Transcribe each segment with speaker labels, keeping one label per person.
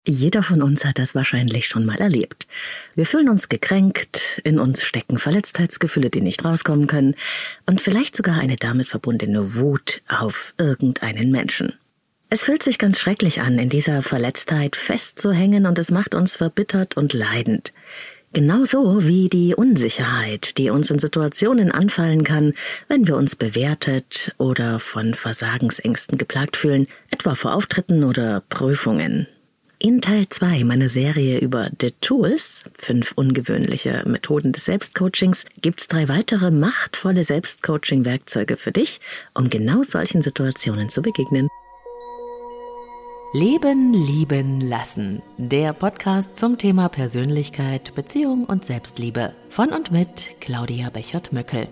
Speaker 1: Jeder von uns hat das wahrscheinlich schon mal erlebt. Wir fühlen uns gekränkt, in uns stecken Verletztheitsgefühle, die nicht rauskommen können und vielleicht sogar eine damit verbundene Wut auf irgendeinen Menschen. Es fühlt sich ganz schrecklich an, in dieser Verletztheit festzuhängen und es macht uns verbittert und leidend. Genauso wie die Unsicherheit, die uns in Situationen anfallen kann, wenn wir uns bewertet oder von Versagensängsten geplagt fühlen, etwa vor Auftritten oder Prüfungen. In Teil 2 meiner Serie über The Tools, 5 ungewöhnliche Methoden des Selbstcoachings, gibt's 3 weitere machtvolle Selbstcoaching-Werkzeuge für dich, um genau solchen Situationen zu begegnen. Leben, lieben, lassen. Der Podcast zum Thema Persönlichkeit, Beziehung und Selbstliebe. Von und mit Claudia Bechert-Möckel.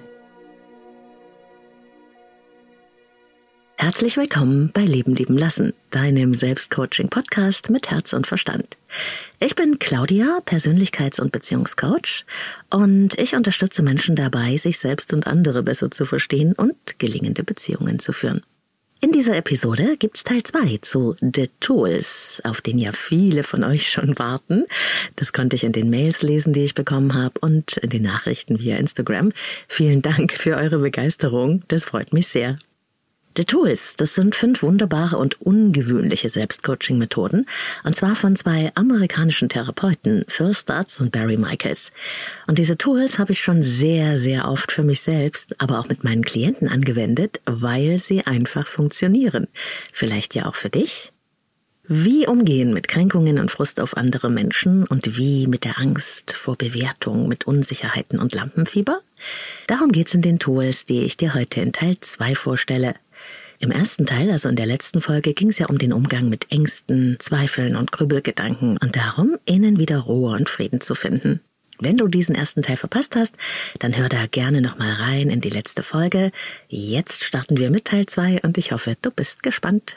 Speaker 1: Herzlich willkommen bei Leben, lieben, lassen, deinem Selbstcoaching-Podcast mit Herz und Verstand. Ich bin Claudia, Persönlichkeits- und Beziehungscoach, und ich unterstütze Menschen dabei, sich selbst und andere besser zu verstehen und gelingende Beziehungen zu führen. In dieser Episode gibt's Teil 2 zu The Tools, auf den ja viele von euch schon warten. Das konnte ich in den Mails lesen, die ich bekommen habe, und in den Nachrichten via Instagram. Vielen Dank für eure Begeisterung, das freut mich sehr. The Tools, das sind 5 wunderbare und ungewöhnliche Selbstcoaching-Methoden, und zwar von 2 amerikanischen Therapeuten, Phil Stutz und Barry Michaels. Und diese Tools habe ich schon sehr, sehr oft für mich selbst, aber auch mit meinen Klienten angewendet, weil sie einfach funktionieren. Vielleicht ja auch für dich? Wie umgehen mit Kränkungen und Frust auf andere Menschen und wie mit der Angst vor Bewertung, mit Unsicherheiten und Lampenfieber? Darum geht's in den Tools, die ich dir heute in Teil 2 vorstelle. Im ersten Teil, also in der letzten Folge, ging es ja um den Umgang mit Ängsten, Zweifeln und Grübelgedanken und darum, innen wieder Ruhe und Frieden zu finden. Wenn du diesen ersten Teil verpasst hast, dann hör da gerne nochmal rein in die letzte Folge. Jetzt starten wir mit Teil 2 und ich hoffe, du bist gespannt.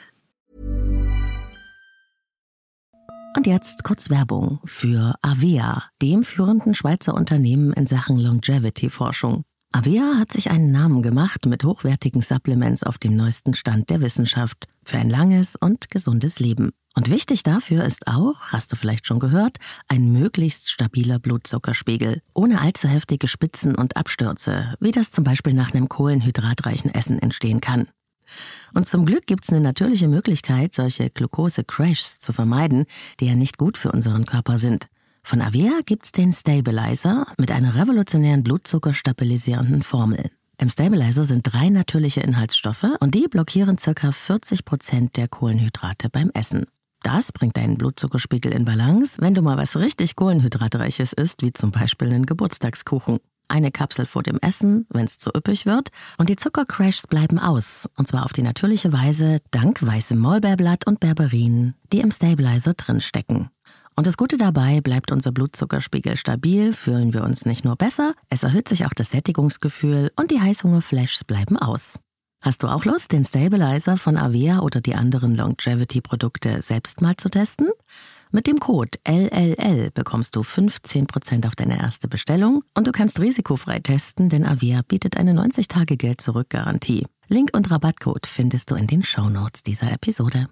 Speaker 1: Und jetzt kurz Werbung für Avea, dem führenden Schweizer Unternehmen in Sachen Longevity-Forschung. Avea hat sich einen Namen gemacht mit hochwertigen Supplements auf dem neuesten Stand der Wissenschaft für ein langes und gesundes Leben. Und wichtig dafür ist auch, hast du vielleicht schon gehört, ein möglichst stabiler Blutzuckerspiegel, ohne allzu heftige Spitzen und Abstürze, wie das zum Beispiel nach einem kohlenhydratreichen Essen entstehen kann. Und zum Glück gibt's eine natürliche Möglichkeit, solche Glucose-Crashs zu vermeiden, die ja nicht gut für unseren Körper sind. Von Avea gibt's den Stabilizer mit einer revolutionären blutzuckerstabilisierenden Formel. Im Stabilizer sind 3 natürliche Inhaltsstoffe und die blockieren ca. 40% der Kohlenhydrate beim Essen. Das bringt deinen Blutzuckerspiegel in Balance, wenn du mal was richtig Kohlenhydratreiches isst, wie zum Beispiel einen Geburtstagskuchen. Eine Kapsel vor dem Essen, wenn es zu üppig wird, und die Zuckercrashs bleiben aus, und zwar auf die natürliche Weise dank weißem Maulbeerblatt und Berberin, die im Stabilizer drinstecken. Und das Gute dabei, bleibt unser Blutzuckerspiegel stabil, fühlen wir uns nicht nur besser, es erhöht sich auch das Sättigungsgefühl und die Heißhungerflashs bleiben aus. Hast du auch Lust, den Stabilizer von Avea oder die anderen Longevity-Produkte selbst mal zu testen? Mit dem Code LLL bekommst du 15% auf deine erste Bestellung und du kannst risikofrei testen, denn Avea bietet eine 90-Tage-Geld-Zurück-Garantie. Link und Rabattcode findest du in den Shownotes dieser Episode.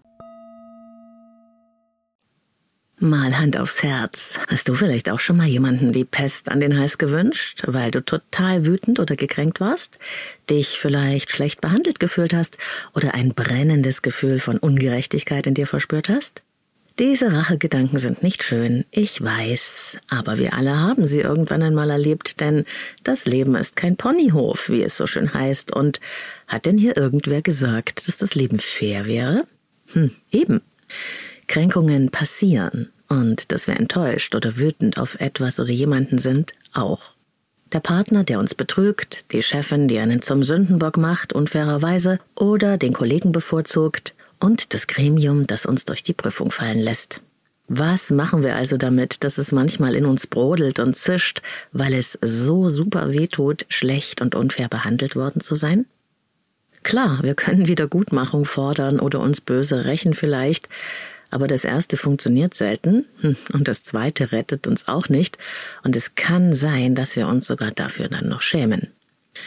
Speaker 1: Mal Hand aufs Herz. Hast du vielleicht auch schon mal jemanden die Pest an den Hals gewünscht, weil du total wütend oder gekränkt warst, dich vielleicht schlecht behandelt gefühlt hast oder ein brennendes Gefühl von Ungerechtigkeit in dir verspürt hast? Diese Rachegedanken sind nicht schön, ich weiß, aber wir alle haben sie irgendwann einmal erlebt, denn das Leben ist kein Ponyhof, wie es so schön heißt. Und hat denn hier irgendwer gesagt, dass das Leben fair wäre? Eben. Kränkungen passieren und dass wir enttäuscht oder wütend auf etwas oder jemanden sind, auch. Der Partner, der uns betrügt, die Chefin, die einen zum Sündenbock macht, unfairerweise, oder den Kollegen bevorzugt und das Gremium, das uns durch die Prüfung fallen lässt. Was machen wir also damit, dass es manchmal in uns brodelt und zischt, weil es so super wehtut, schlecht und unfair behandelt worden zu sein? Klar, wir können Wiedergutmachung fordern oder uns böse rächen vielleicht, aber das erste funktioniert selten und das zweite rettet uns auch nicht und es kann sein, dass wir uns sogar dafür dann noch schämen.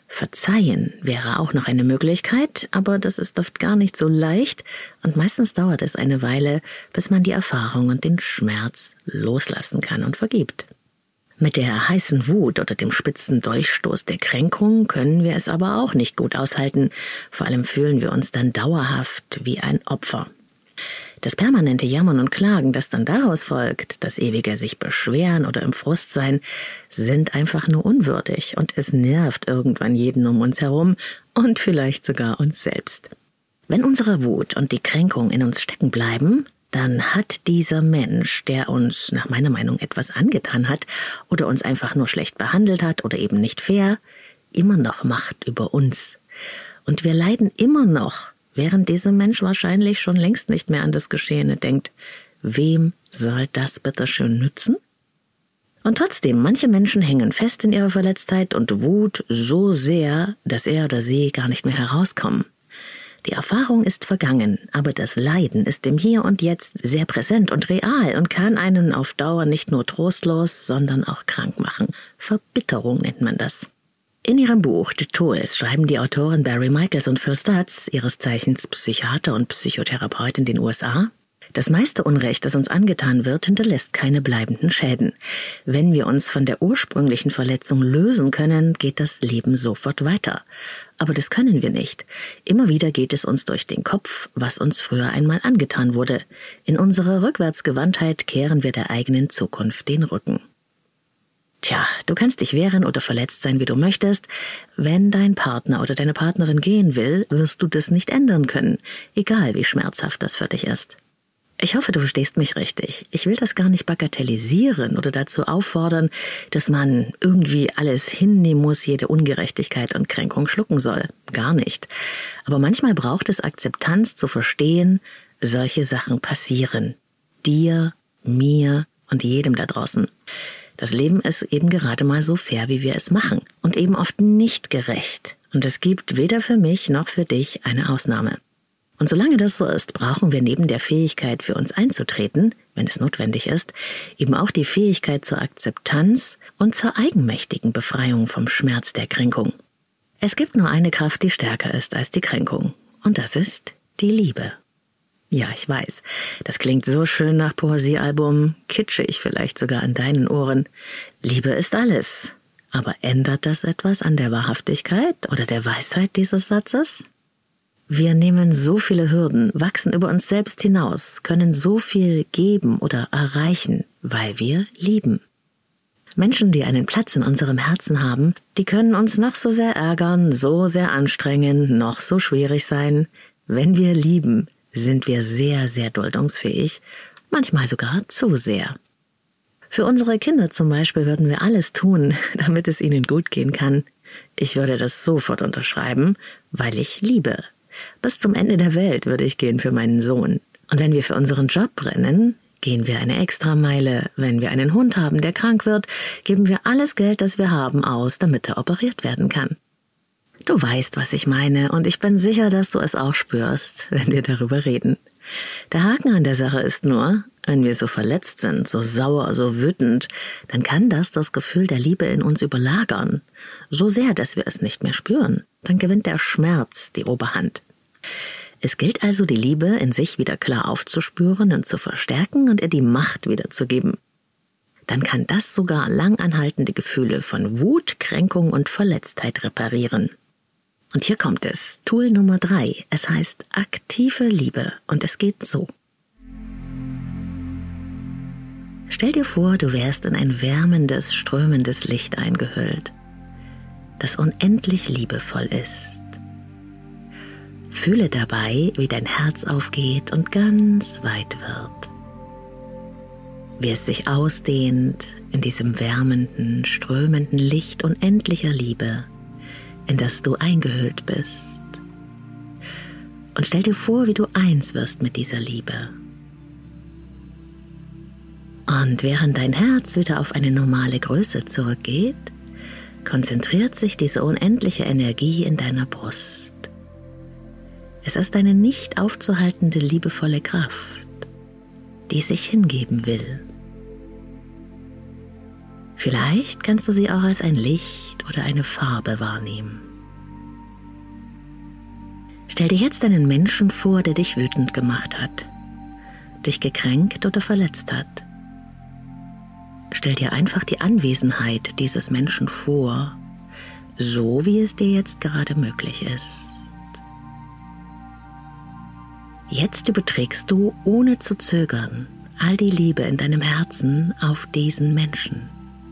Speaker 1: Verzeihen wäre auch noch eine Möglichkeit, aber das ist oft gar nicht so leicht und meistens dauert es eine Weile, bis man die Erfahrung und den Schmerz loslassen kann und vergibt. Mit der heißen Wut oder dem spitzen Dolchstoß der Kränkung können wir es aber auch nicht gut aushalten. Vor allem fühlen wir uns dann dauerhaft wie ein Opfer. Das permanente Jammern und Klagen, das dann daraus folgt, das ewige sich beschweren oder im Frust sein, sind einfach nur unwürdig und es nervt irgendwann jeden um uns herum und vielleicht sogar uns selbst. Wenn unsere Wut und die Kränkung in uns stecken bleiben, dann hat dieser Mensch, der uns nach meiner Meinung etwas angetan hat oder uns einfach nur schlecht behandelt hat oder eben nicht fair, immer noch Macht über uns. Und wir leiden immer noch, während dieser Mensch wahrscheinlich schon längst nicht mehr an das Geschehene denkt. Wem soll das bitte schön nützen? Und trotzdem, manche Menschen hängen fest in ihrer Verletztheit und Wut so sehr, dass er oder sie gar nicht mehr herauskommen. Die Erfahrung ist vergangen, aber das Leiden ist im Hier und Jetzt sehr präsent und real und kann einen auf Dauer nicht nur trostlos, sondern auch krank machen. Verbitterung nennt man das. In ihrem Buch The Tools schreiben die Autoren Barry Michaels und Phil Stutz, ihres Zeichens Psychiater und Psychotherapeut in den USA, das meiste Unrecht, das uns angetan wird, hinterlässt keine bleibenden Schäden. Wenn wir uns von der ursprünglichen Verletzung lösen können, geht das Leben sofort weiter. Aber das können wir nicht. Immer wieder geht es uns durch den Kopf, was uns früher einmal angetan wurde. In unserer Rückwärtsgewandtheit kehren wir der eigenen Zukunft den Rücken. Tja, du kannst dich wehren oder verletzt sein, wie du möchtest. Wenn dein Partner oder deine Partnerin gehen will, wirst du das nicht ändern können, egal wie schmerzhaft das für dich ist. Ich hoffe, du verstehst mich richtig. Ich will das gar nicht bagatellisieren oder dazu auffordern, dass man irgendwie alles hinnehmen muss, jede Ungerechtigkeit und Kränkung schlucken soll. Gar nicht. Aber manchmal braucht es Akzeptanz zu verstehen, solche Sachen passieren. Dir, mir und jedem da draußen. Das Leben ist eben gerade mal so fair, wie wir es machen und eben oft nicht gerecht. Und es gibt weder für mich noch für dich eine Ausnahme. Und solange das so ist, brauchen wir neben der Fähigkeit, für uns einzutreten, wenn es notwendig ist, eben auch die Fähigkeit zur Akzeptanz und zur eigenmächtigen Befreiung vom Schmerz der Kränkung. Es gibt nur eine Kraft, die stärker ist als die Kränkung. Und das ist die Liebe. Ja, ich weiß, das klingt so schön nach Poesiealbum, kitschig vielleicht sogar an deinen Ohren. Liebe ist alles. Aber ändert das etwas an der Wahrhaftigkeit oder der Weisheit dieses Satzes? Wir nehmen so viele Hürden, wachsen über uns selbst hinaus, können so viel geben oder erreichen, weil wir lieben. Menschen, die einen Platz in unserem Herzen haben, die können uns noch so sehr ärgern, so sehr anstrengen, noch so schwierig sein. Wenn wir lieben, sind wir sehr, sehr duldungsfähig, manchmal sogar zu sehr. Für unsere Kinder zum Beispiel würden wir alles tun, damit es ihnen gut gehen kann. Ich würde das sofort unterschreiben, weil ich liebe. Bis zum Ende der Welt würde ich gehen für meinen Sohn. Und wenn wir für unseren Job brennen, gehen wir eine Extrameile. Wenn wir einen Hund haben, der krank wird, geben wir alles Geld, das wir haben, aus, damit er operiert werden kann. Du weißt, was ich meine, und ich bin sicher, dass du es auch spürst, wenn wir darüber reden. Der Haken an der Sache ist nur, wenn wir so verletzt sind, so sauer, so wütend, dann kann das Gefühl der Liebe in uns überlagern. So sehr, dass wir es nicht mehr spüren. Dann gewinnt der Schmerz die Oberhand. Es gilt also, die Liebe in sich wieder klar aufzuspüren und zu verstärken und ihr die Macht wiederzugeben. Dann kann das sogar langanhaltende Gefühle von Wut, Kränkung und Verletztheit reparieren. Und hier kommt es, Tool Nummer 3. Es heißt aktive Liebe und es geht so. Stell dir vor, du wärst in ein wärmendes, strömendes Licht eingehüllt, das unendlich liebevoll ist. Fühle dabei, wie dein Herz aufgeht und ganz weit wird. Wie es sich ausdehnt in diesem wärmenden, strömenden Licht unendlicher Liebe, in das du eingehüllt bist. Und stell dir vor, wie du eins wirst mit dieser Liebe. Und während dein Herz wieder auf eine normale Größe zurückgeht, konzentriert sich diese unendliche Energie in deiner Brust. Es ist eine nicht aufzuhaltende, liebevolle Kraft, die sich hingeben will. Vielleicht kannst du sie auch als ein Licht oder eine Farbe wahrnehmen. Stell dir jetzt einen Menschen vor, der dich wütend gemacht hat, dich gekränkt oder verletzt hat. Stell dir einfach die Anwesenheit dieses Menschen vor, so wie es dir jetzt gerade möglich ist. Jetzt überträgst du, ohne zu zögern, all die Liebe in deinem Herzen auf diesen Menschen.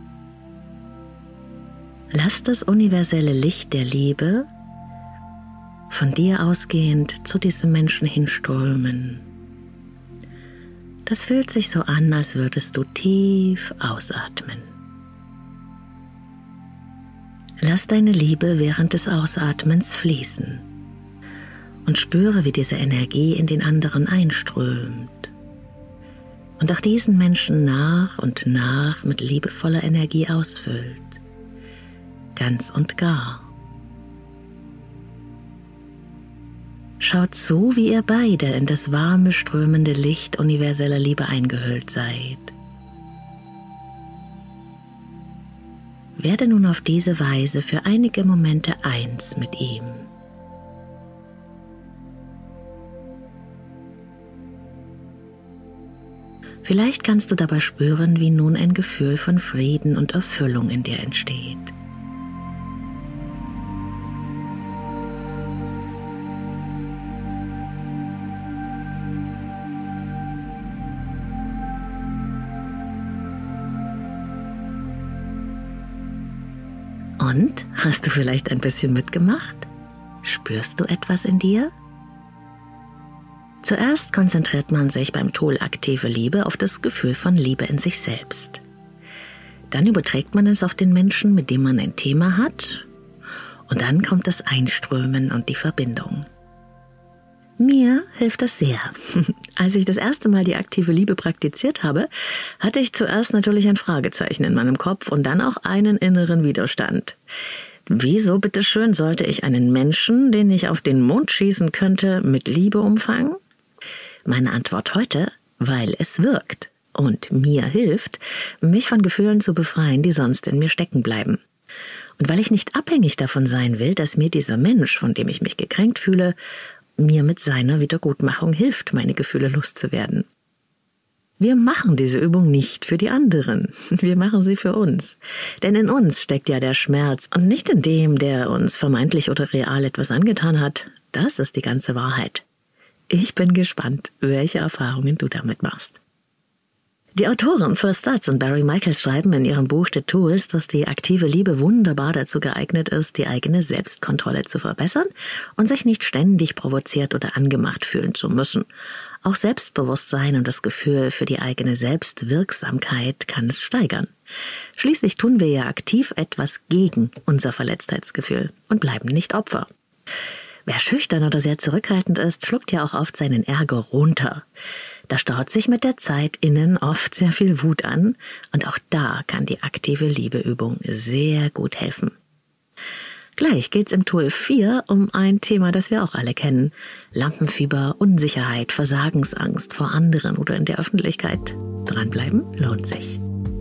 Speaker 1: Lass das universelle Licht der Liebe von dir ausgehend zu diesem Menschen hinströmen. Das fühlt sich so an, als würdest du tief ausatmen. Lass deine Liebe während des Ausatmens fließen und spüre, wie diese Energie in den anderen einströmt und auch diesen Menschen nach und nach mit liebevoller Energie ausfüllt, ganz und gar. Schaut zu, wie ihr beide in das warme, strömende Licht universeller Liebe eingehüllt seid. Werde nun auf diese Weise für einige Momente eins mit ihm. Vielleicht kannst du dabei spüren, wie nun ein Gefühl von Frieden und Erfüllung in dir entsteht. Und, hast du vielleicht ein bisschen mitgemacht? Spürst du etwas in dir? Zuerst konzentriert man sich beim Tool aktive Liebe auf das Gefühl von Liebe in sich selbst. Dann überträgt man es auf den Menschen, mit dem man ein Thema hat. Und dann kommt das Einströmen und die Verbindung. Mir hilft das sehr. Als ich das erste Mal die aktive Liebe praktiziert habe, hatte ich zuerst natürlich ein Fragezeichen in meinem Kopf und dann auch einen inneren Widerstand. Wieso bitteschön sollte ich einen Menschen, den ich auf den Mond schießen könnte, mit Liebe umfangen? Meine Antwort heute: weil es wirkt und mir hilft, mich von Gefühlen zu befreien, die sonst in mir stecken bleiben. Und weil ich nicht abhängig davon sein will, dass mir dieser Mensch, von dem ich mich gekränkt fühle, mir mit seiner Wiedergutmachung hilft, meine Gefühle loszuwerden. Wir machen diese Übung nicht für die anderen, wir machen sie für uns. Denn in uns steckt ja der Schmerz und nicht in dem, der uns vermeintlich oder real etwas angetan hat. Das ist die ganze Wahrheit. Ich bin gespannt, welche Erfahrungen du damit machst. Die Autoren Phil Stutz und Barry Michaels schreiben in ihrem Buch The Tools, dass die aktive Liebe wunderbar dazu geeignet ist, die eigene Selbstkontrolle zu verbessern und sich nicht ständig provoziert oder angemacht fühlen zu müssen. Auch Selbstbewusstsein und das Gefühl für die eigene Selbstwirksamkeit kann es steigern. Schließlich tun wir ja aktiv etwas gegen unser Verletztheitsgefühl und bleiben nicht Opfer. Wer schüchtern oder sehr zurückhaltend ist, schluckt ja auch oft seinen Ärger runter. Da staut sich mit der Zeit innen oft sehr viel Wut an und auch da kann die aktive Liebeübung sehr gut helfen. Gleich geht's im Tool 4 um ein Thema, das wir auch alle kennen. Lampenfieber, Unsicherheit, Versagensangst vor anderen oder in der Öffentlichkeit. Dranbleiben lohnt sich.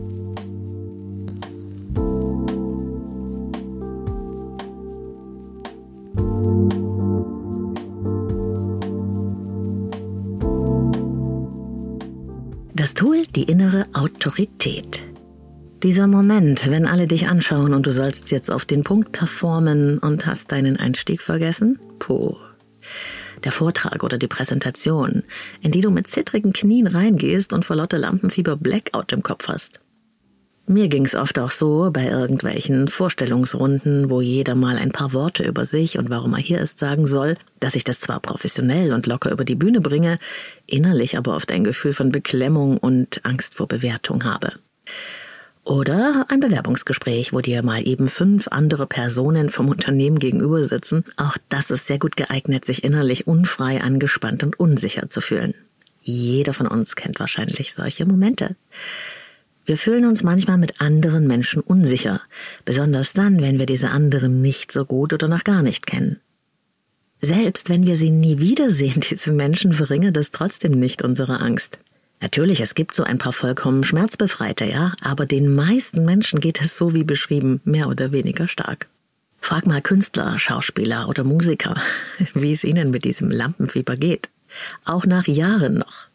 Speaker 1: Das Tool, die innere Autorität. Dieser Moment, wenn alle dich anschauen und du sollst jetzt auf den Punkt performen und hast deinen Einstieg vergessen? Puh. Der Vortrag oder die Präsentation, in die du mit zittrigen Knien reingehst und vor lauter Lampenfieber Blackout im Kopf hast. Mir ging's oft auch so bei irgendwelchen Vorstellungsrunden, wo jeder mal ein paar Worte über sich und warum er hier ist sagen soll, dass ich das zwar professionell und locker über die Bühne bringe, innerlich aber oft ein Gefühl von Beklemmung und Angst vor Bewertung habe. Oder ein Bewerbungsgespräch, wo dir mal eben 5 andere Personen vom Unternehmen gegenüber sitzen. Auch das ist sehr gut geeignet, sich innerlich unfrei, angespannt und unsicher zu fühlen. Jeder von uns kennt wahrscheinlich solche Momente. Wir fühlen uns manchmal mit anderen Menschen unsicher, besonders dann, wenn wir diese anderen nicht so gut oder noch gar nicht kennen. Selbst wenn wir sie nie wiedersehen, diese Menschen, verringert es trotzdem nicht unsere Angst. Natürlich, es gibt so ein paar vollkommen Schmerzbefreite, ja, aber den meisten Menschen geht es so wie beschrieben, mehr oder weniger stark. Frag mal Künstler, Schauspieler oder Musiker, wie es ihnen mit diesem Lampenfieber geht. Auch nach Jahren noch.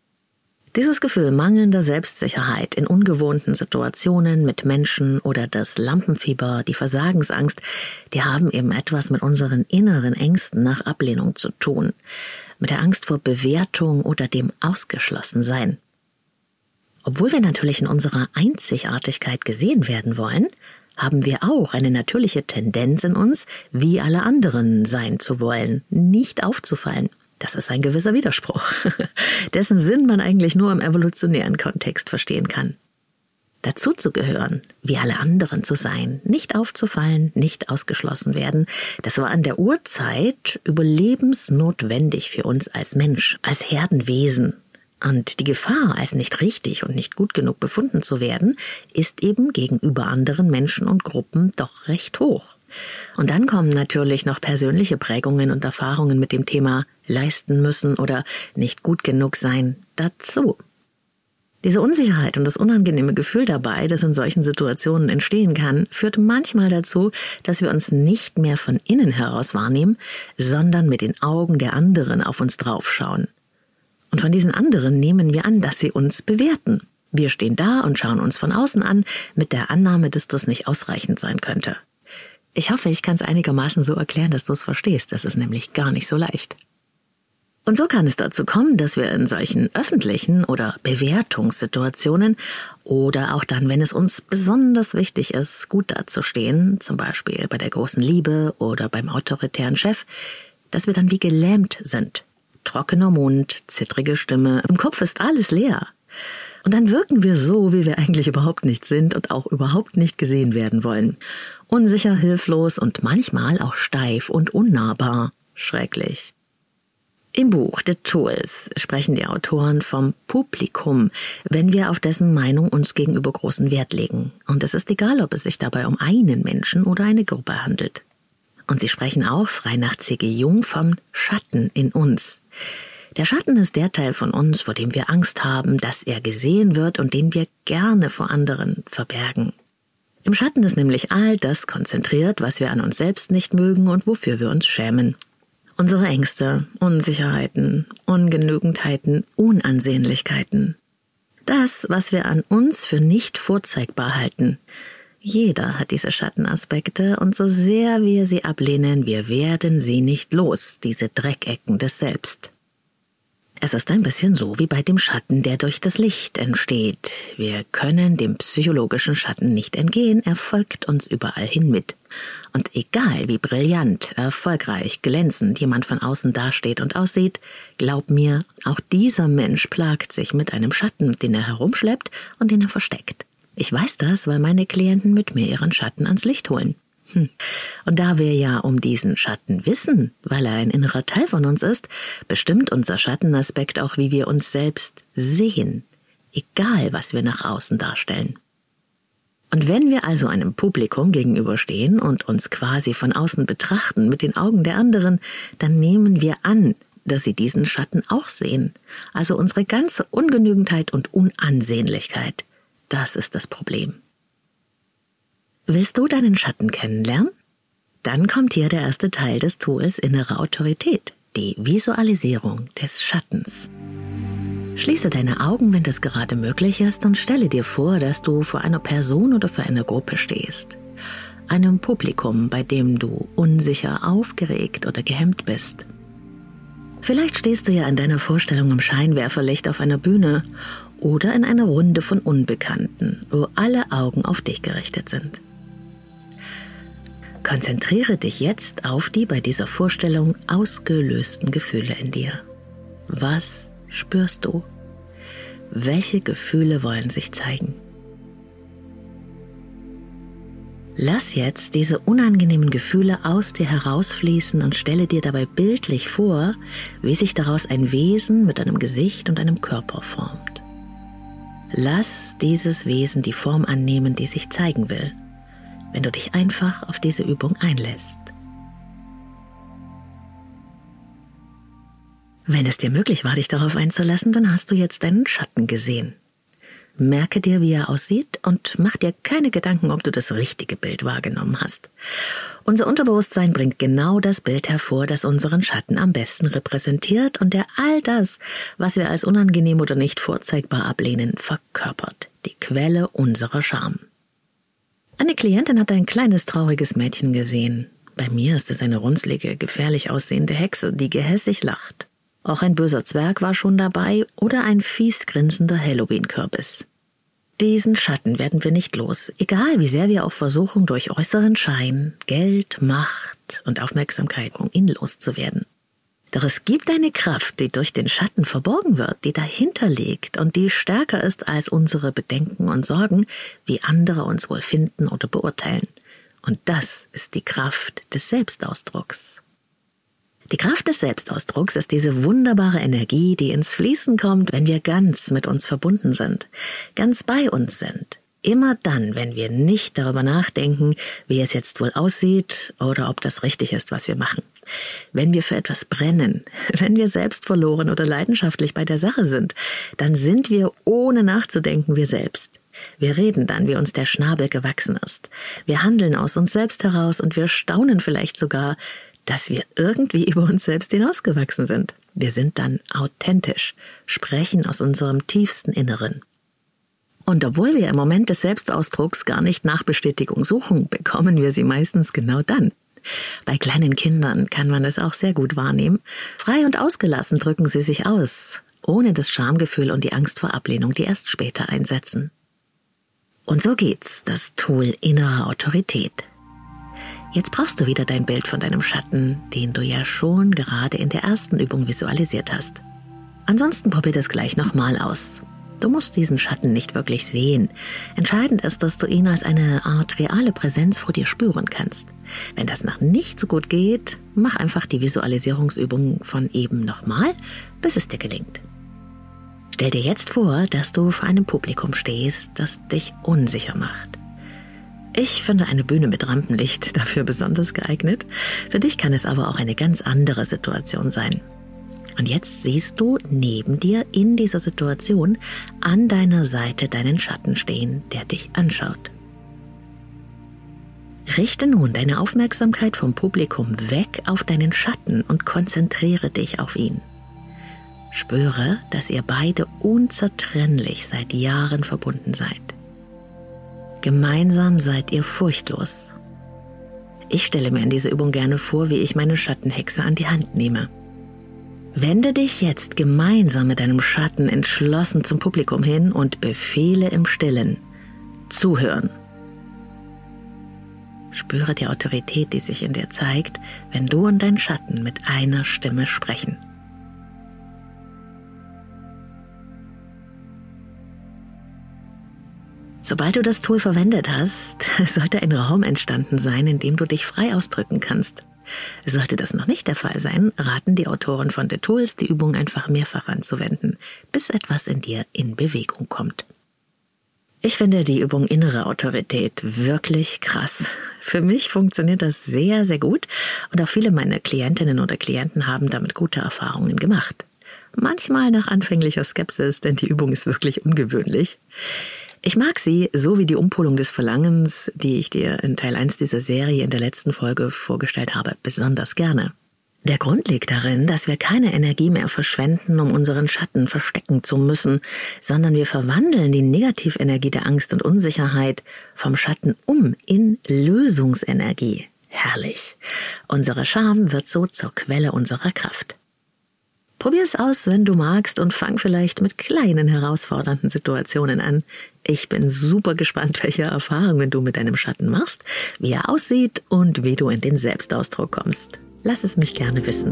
Speaker 1: Dieses Gefühl mangelnder Selbstsicherheit in ungewohnten Situationen mit Menschen oder das Lampenfieber, die Versagensangst, die haben eben etwas mit unseren inneren Ängsten nach Ablehnung zu tun. Mit der Angst vor Bewertung oder dem Ausgeschlossensein. Obwohl wir natürlich in unserer Einzigartigkeit gesehen werden wollen, haben wir auch eine natürliche Tendenz in uns, wie alle anderen sein zu wollen, nicht aufzufallen. Das ist ein gewisser Widerspruch, dessen Sinn man eigentlich nur im evolutionären Kontext verstehen kann. Dazu zu gehören, wie alle anderen zu sein, nicht aufzufallen, nicht ausgeschlossen werden, das war an der Urzeit überlebensnotwendig für uns als Mensch, als Herdenwesen. Und die Gefahr, als nicht richtig und nicht gut genug befunden zu werden, ist eben gegenüber anderen Menschen und Gruppen doch recht hoch. Und dann kommen natürlich noch persönliche Prägungen und Erfahrungen mit dem Thema leisten müssen oder nicht gut genug sein dazu. Diese Unsicherheit und das unangenehme Gefühl dabei, das in solchen Situationen entstehen kann, führt manchmal dazu, dass wir uns nicht mehr von innen heraus wahrnehmen, sondern mit den Augen der anderen auf uns draufschauen. Und von diesen anderen nehmen wir an, dass sie uns bewerten. Wir stehen da und schauen uns von außen an, mit der Annahme, dass das nicht ausreichend sein könnte. Ich hoffe, ich kann es einigermaßen so erklären, dass du es verstehst. Das ist nämlich gar nicht so leicht. Und so kann es dazu kommen, dass wir in solchen öffentlichen oder Bewertungssituationen oder auch dann, wenn es uns besonders wichtig ist, gut dazustehen, zum Beispiel bei der großen Liebe oder beim autoritären Chef, dass wir dann wie gelähmt sind. Trockener Mund, zittrige Stimme, im Kopf ist alles leer. Und dann wirken wir so, wie wir eigentlich überhaupt nicht sind und auch überhaupt nicht gesehen werden wollen. Unsicher, hilflos und manchmal auch steif und unnahbar. Schrecklich. Im Buch The Tools sprechen die Autoren vom Publikum, wenn wir auf dessen Meinung uns gegenüber großen Wert legen. Und es ist egal, ob es sich dabei um einen Menschen oder eine Gruppe handelt. Und sie sprechen auch, frei nach C.G. Jung, vom Schatten in uns. Der Schatten ist der Teil von uns, vor dem wir Angst haben, dass er gesehen wird und den wir gerne vor anderen verbergen. Im Schatten ist nämlich all das konzentriert, was wir an uns selbst nicht mögen und wofür wir uns schämen. Unsere Ängste, Unsicherheiten, Ungenügendheiten, Unansehnlichkeiten. Das, was wir an uns für nicht vorzeigbar halten. Jeder hat diese Schattenaspekte und so sehr wir sie ablehnen, wir werden sie nicht los, diese Dreckecken des Selbst. Es ist ein bisschen so wie bei dem Schatten, der durch das Licht entsteht. Wir können dem psychologischen Schatten nicht entgehen, er folgt uns überall hin mit. Und egal wie brillant, erfolgreich, glänzend jemand von außen dasteht und aussieht, glaub mir, auch dieser Mensch plagt sich mit einem Schatten, den er herumschleppt und den er versteckt. Ich weiß das, weil meine Klienten mit mir ihren Schatten ans Licht holen. Und da wir ja um diesen Schatten wissen, weil er ein innerer Teil von uns ist, bestimmt unser Schattenaspekt auch, wie wir uns selbst sehen, egal was wir nach außen darstellen. Und wenn wir also einem Publikum gegenüberstehen und uns quasi von außen betrachten mit den Augen der anderen, dann nehmen wir an, dass sie diesen Schatten auch sehen, also unsere ganze Ungenügendheit und Unansehnlichkeit. Das ist das Problem. Willst du deinen Schatten kennenlernen? Dann kommt hier der erste Teil des Tools Innere Autorität, die Visualisierung des Schattens. Schließe deine Augen, wenn das gerade möglich ist, und stelle dir vor, dass du vor einer Person oder vor einer Gruppe stehst. Einem Publikum, bei dem du unsicher, aufgeregt oder gehemmt bist. Vielleicht stehst du ja in deiner Vorstellung im Scheinwerferlicht auf einer Bühne oder in einer Runde von Unbekannten, wo alle Augen auf dich gerichtet sind. Konzentriere dich jetzt auf die bei dieser Vorstellung ausgelösten Gefühle in dir. Was spürst du? Welche Gefühle wollen sich zeigen? Lass jetzt diese unangenehmen Gefühle aus dir herausfließen und stelle dir dabei bildlich vor, wie sich daraus ein Wesen mit einem Gesicht und einem Körper formt. Lass dieses Wesen die Form annehmen, die sich zeigen will, wenn du dich einfach auf diese Übung einlässt. Wenn es dir möglich war, dich darauf einzulassen, dann hast du jetzt deinen Schatten gesehen. Merke dir, wie er aussieht und mach dir keine Gedanken, ob du das richtige Bild wahrgenommen hast. Unser Unterbewusstsein bringt genau das Bild hervor, das unseren Schatten am besten repräsentiert und der all das, was wir als unangenehm oder nicht vorzeigbar ablehnen, verkörpert. Die Quelle unserer Scham. Eine Klientin hat ein kleines, trauriges Mädchen gesehen. Bei mir ist es eine runzlige, gefährlich aussehende Hexe, die gehässig lacht. Auch ein böser Zwerg war schon dabei oder ein fies grinsender Halloween-Kürbis. Diesen Schatten werden wir nicht los, egal wie sehr wir auch versuchen, durch äußeren Schein, Geld, Macht und Aufmerksamkeit, um ihn loszuwerden. Doch es gibt eine Kraft, die durch den Schatten verborgen wird, die dahinter liegt und die stärker ist als unsere Bedenken und Sorgen, wie andere uns wohl finden oder beurteilen. Und das ist die Kraft des Selbstausdrucks. Die Kraft des Selbstausdrucks ist diese wunderbare Energie, die ins Fließen kommt, wenn wir ganz mit uns verbunden sind, ganz bei uns sind. Immer dann, wenn wir nicht darüber nachdenken, wie es jetzt wohl aussieht oder ob das richtig ist, was wir machen. Wenn wir für etwas brennen, wenn wir selbstverloren oder leidenschaftlich bei der Sache sind, dann sind wir ohne nachzudenken wir selbst. Wir reden dann, wie uns der Schnabel gewachsen ist. Wir handeln aus uns selbst heraus und wir staunen vielleicht sogar, dass wir irgendwie über uns selbst hinausgewachsen sind. Wir sind dann authentisch, sprechen aus unserem tiefsten Inneren. Und obwohl wir im Moment des Selbstausdrucks gar nicht nach Bestätigung suchen, bekommen wir sie meistens genau dann. Bei kleinen Kindern kann man es auch sehr gut wahrnehmen. Frei und ausgelassen drücken sie sich aus, ohne das Schamgefühl und die Angst vor Ablehnung, die erst später einsetzen. Und so geht's, das Tool innere Autorität. Jetzt brauchst du wieder dein Bild von deinem Schatten, den du ja schon gerade in der ersten Übung visualisiert hast. Ansonsten probier das gleich nochmal aus. Du musst diesen Schatten nicht wirklich sehen. Entscheidend ist, dass du ihn als eine Art reale Präsenz vor dir spüren kannst. Wenn das noch nicht so gut geht, mach einfach die Visualisierungsübung von eben nochmal, bis es dir gelingt. Stell dir jetzt vor, dass du vor einem Publikum stehst, das dich unsicher macht. Ich finde eine Bühne mit Rampenlicht dafür besonders geeignet. Für dich kann es aber auch eine ganz andere Situation sein. Und jetzt siehst du neben dir in dieser Situation an deiner Seite deinen Schatten stehen, der dich anschaut. Richte nun deine Aufmerksamkeit vom Publikum weg auf deinen Schatten und konzentriere dich auf ihn. Spüre, dass ihr beide unzertrennlich seit Jahren verbunden seid. Gemeinsam seid ihr furchtlos. Ich stelle mir in dieser Übung gerne vor, wie ich meine Schattenhexe an die Hand nehme. Wende dich jetzt gemeinsam mit deinem Schatten entschlossen zum Publikum hin und befehle im Stillen: Zuhören. Spüre die Autorität, die sich in dir zeigt, wenn du und dein Schatten mit einer Stimme sprechen. Sobald du das Tool verwendet hast, sollte ein Raum entstanden sein, in dem du dich frei ausdrücken kannst. Sollte das noch nicht der Fall sein, raten die Autoren von The Tools, die Übung einfach mehrfach anzuwenden, bis etwas in dir in Bewegung kommt. Ich finde die Übung innere Autorität wirklich krass. Für mich funktioniert das sehr, sehr gut und auch viele meiner Klientinnen oder Klienten haben damit gute Erfahrungen gemacht. Manchmal nach anfänglicher Skepsis, denn die Übung ist wirklich ungewöhnlich. Ich mag sie, so wie die Umpolung des Verlangens, die ich dir in Teil 1 dieser Serie in der letzten Folge vorgestellt habe, besonders gerne. Der Grund liegt darin, dass wir keine Energie mehr verschwenden, um unseren Schatten verstecken zu müssen, sondern wir verwandeln die Negativenergie der Angst und Unsicherheit vom Schatten in Lösungsenergie. Herrlich. Unsere Scham wird so zur Quelle unserer Kraft. Probier es aus, wenn du magst, und fang vielleicht mit kleinen, herausfordernden Situationen an. Ich bin super gespannt, welche Erfahrungen du mit deinem Schatten machst, wie er aussieht und wie du in den Selbstausdruck kommst. Lass es mich gerne wissen.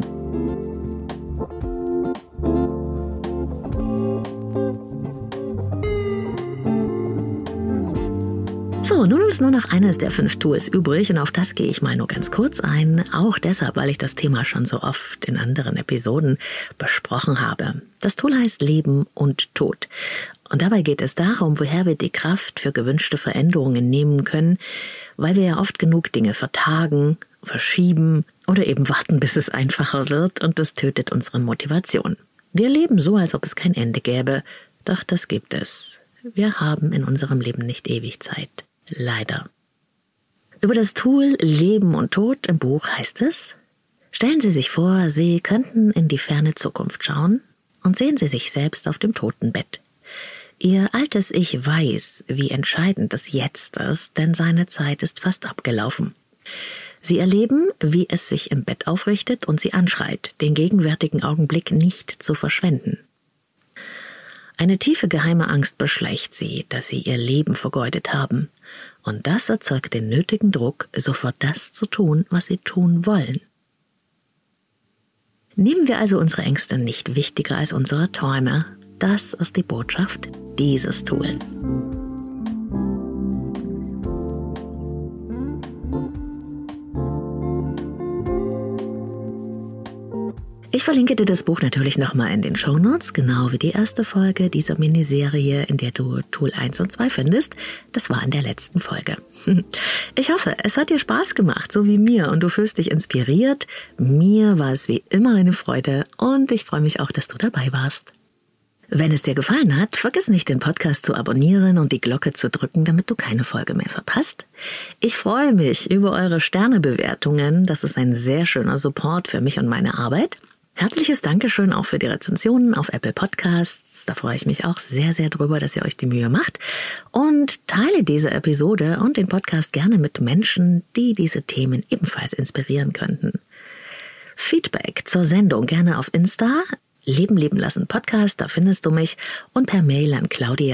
Speaker 1: So, nun ist nur noch eines der 5 Tools übrig und auf das gehe ich mal nur ganz kurz ein, auch deshalb, weil ich das Thema schon so oft in anderen Episoden besprochen habe. Das Tool heißt Leben und Tod und dabei geht es darum, woher wir die Kraft für gewünschte Veränderungen nehmen können, weil wir ja oft genug Dinge vertagen, verschieben oder eben warten, bis es einfacher wird und das tötet unsere Motivation. Wir leben so, als ob es kein Ende gäbe, doch das gibt es. wir haben in unserem Leben nicht ewig Zeit. Leider. Über das Tool Leben und Tod im Buch heißt es: Stellen Sie sich vor, Sie könnten in die ferne Zukunft schauen und sehen Sie sich selbst auf dem Totenbett. Ihr altes Ich weiß, wie entscheidend das Jetzt ist, denn seine Zeit ist fast abgelaufen. Sie erleben, wie es sich im Bett aufrichtet und Sie anschreit, den gegenwärtigen Augenblick nicht zu verschwenden. Eine tiefe geheime Angst beschleicht Sie, dass Sie Ihr Leben vergeudet haben. Und das erzeugt den nötigen Druck, sofort das zu tun, was Sie tun wollen. Nehmen wir also unsere Ängste nicht wichtiger als unsere Träume. Das ist die Botschaft dieses Tools. Ich verlinke dir das Buch natürlich nochmal in den Shownotes, genau wie die erste Folge dieser Miniserie, in der du Tool 1 und 2 findest. Das war in der letzten Folge. Ich hoffe, es hat dir Spaß gemacht, so wie mir, und du fühlst dich inspiriert. Mir war es wie immer eine Freude und ich freue mich auch, dass du dabei warst. Wenn es dir gefallen hat, vergiss nicht, den Podcast zu abonnieren und die Glocke zu drücken, damit du keine Folge mehr verpasst. Ich freue mich über eure Sternebewertungen. Das ist ein sehr schöner Support für mich und meine Arbeit. Herzliches Dankeschön auch für die Rezensionen auf Apple Podcasts. Da freue ich mich auch sehr, sehr drüber, dass ihr euch die Mühe macht. Und teile diese Episode und den Podcast gerne mit Menschen, die diese Themen ebenfalls inspirieren könnten. Feedback zur Sendung gerne auf Insta, Leben leben lassen Podcast, da findest du mich, und per Mail an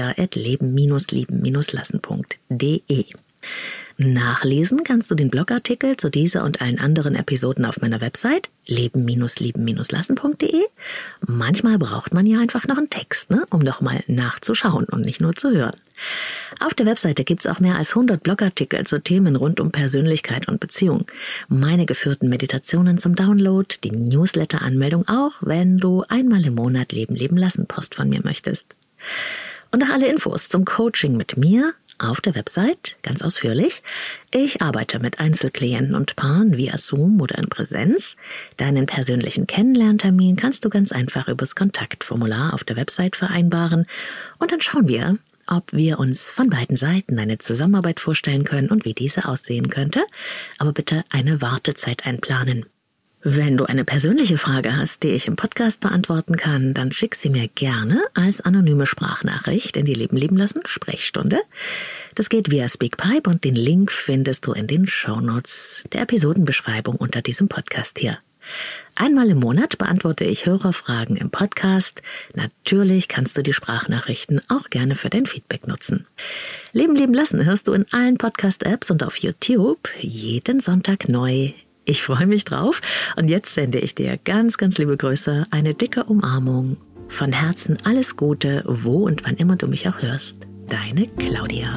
Speaker 1: claudia@leben-lieben-lassen.de. Nachlesen kannst du den Blogartikel zu dieser und allen anderen Episoden auf meiner Website leben-lieben-lassen.de. Manchmal braucht man ja einfach noch einen Text, um nochmal nachzuschauen und nicht nur zu hören. Auf der Webseite gibt's auch mehr als 100 Blogartikel zu Themen rund um Persönlichkeit und Beziehung. Meine geführten Meditationen zum Download, die Newsletter-Anmeldung auch, wenn du einmal im Monat Leben leben lassen Post von mir möchtest. Und auch alle Infos zum Coaching mit mir auf der Website, ganz ausführlich. Ich arbeite mit Einzelklienten und Paaren via Zoom oder in Präsenz. Deinen persönlichen Kennenlerntermin kannst du ganz einfach übers Kontaktformular auf der Website vereinbaren. Und dann schauen wir, ob wir uns von beiden Seiten eine Zusammenarbeit vorstellen können und wie diese aussehen könnte. Aber bitte eine Wartezeit einplanen. Wenn du eine persönliche Frage hast, die ich im Podcast beantworten kann, dann schick sie mir gerne als anonyme Sprachnachricht in die Leben leben lassen Sprechstunde. Das geht via Speakpipe und den Link findest du in den Shownotes der Episodenbeschreibung unter diesem Podcast hier. Einmal im Monat beantworte ich Hörerfragen im Podcast. Natürlich kannst du die Sprachnachrichten auch gerne für dein Feedback nutzen. Leben leben lassen hörst du in allen Podcast-Apps und auf YouTube jeden Sonntag neu. Ich freue mich drauf und jetzt sende ich dir ganz, ganz liebe Grüße, eine dicke Umarmung. Von Herzen alles Gute, wo und wann immer du mich auch hörst. Deine Claudia.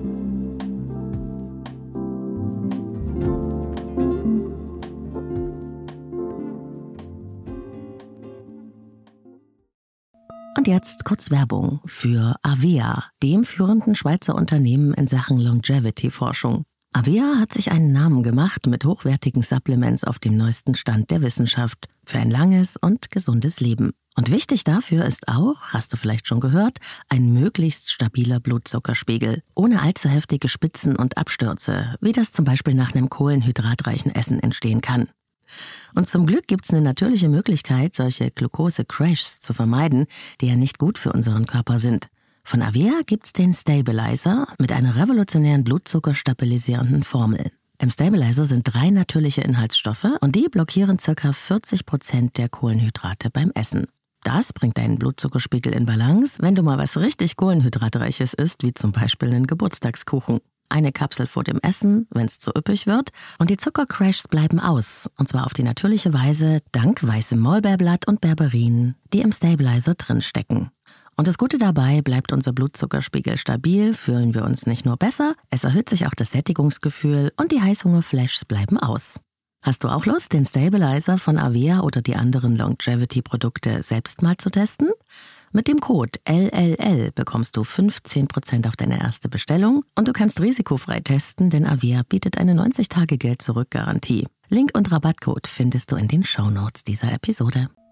Speaker 1: Und jetzt kurz Werbung für Avea, dem führenden Schweizer Unternehmen in Sachen Longevity-Forschung. Avea hat sich einen Namen gemacht mit hochwertigen Supplements auf dem neuesten Stand der Wissenschaft für ein langes und gesundes Leben. Und wichtig dafür ist auch, hast du vielleicht schon gehört, ein möglichst stabiler Blutzuckerspiegel, ohne allzu heftige Spitzen und Abstürze, wie das zum Beispiel nach einem kohlenhydratreichen Essen entstehen kann. Und zum Glück gibt's eine natürliche Möglichkeit, solche Glucose-Crashs zu vermeiden, die ja nicht gut für unseren Körper sind. Von Avea gibt's den Stabilizer mit einer revolutionären blutzuckerstabilisierenden Formel. Im Stabilizer sind 3 natürliche Inhaltsstoffe und die blockieren ca. 40% der Kohlenhydrate beim Essen. Das bringt deinen Blutzuckerspiegel in Balance, wenn du mal was richtig Kohlenhydratreiches isst, wie zum Beispiel einen Geburtstagskuchen. Eine Kapsel vor dem Essen, wenn es zu üppig wird, und die Zuckercrashs bleiben aus, und zwar auf die natürliche Weise dank weißem Maulbeerblatt und Berberin, die im Stabilizer drinstecken. Und das Gute dabei, bleibt unser Blutzuckerspiegel stabil, fühlen wir uns nicht nur besser, es erhöht sich auch das Sättigungsgefühl und die Heißhungerflashs bleiben aus. Hast du auch Lust, den Stabilizer von Avea oder die anderen Longevity-Produkte selbst mal zu testen? Mit dem Code LLL bekommst du 15% auf deine erste Bestellung und du kannst risikofrei testen, denn Avea bietet eine 90-Tage-Geld-Zurück-Garantie. Link und Rabattcode findest du in den Shownotes dieser Episode.